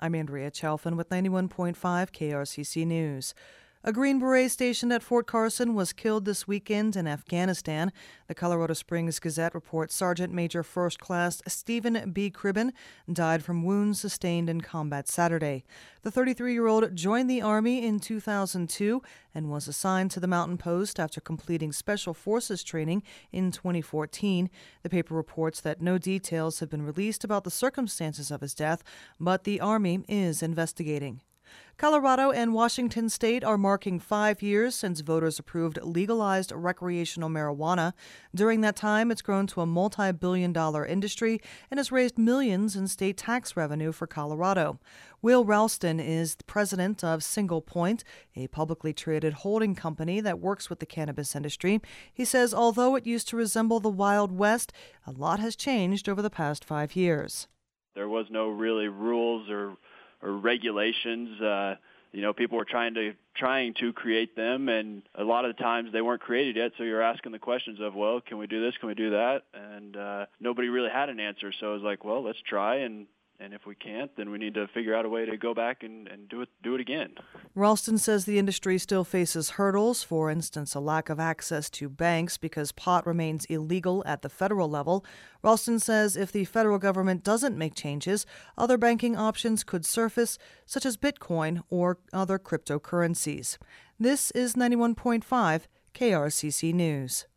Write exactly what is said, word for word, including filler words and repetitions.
I'm Andrea Chalfin with ninety-one point five K R C C News. A Green Beret stationed at Fort Carson was killed this weekend in Afghanistan. The Colorado Springs Gazette reports Sergeant Major First Class Stephen B. Cribben died from wounds sustained in combat Saturday. The thirty-three-year-old joined the Army in two thousand two and was assigned to the Mountain Post after completing Special Forces training in twenty fourteen. The paper reports that no details have been released about the circumstances of his death, but the Army is investigating. Colorado and Washington State are marking five years since voters approved legalized recreational marijuana. During that time, it's grown to a multi-billion dollar industry and has raised millions in state tax revenue for Colorado. Will Ralston is the president of Single Point, a publicly traded holding company that works with the cannabis industry. He says although it used to resemble the Wild West, a lot has changed over the past five years. There was no really rules or or regulations. Uh, you know, people were trying to trying to create them, and a lot of the times they weren't created yet. So you're asking the questions of, well, can we do this? Can we do that? And uh, nobody really had an answer. So it was like, well, let's try, and and if we can't, then we need to figure out a way to go back and, and do it do it again. Ralston says the industry still faces hurdles, for instance, a lack of access to banks because pot remains illegal at the federal level. Ralston says if the federal government doesn't make changes, other banking options could surface, such as Bitcoin or other cryptocurrencies. This is ninety-one point five K R C C News.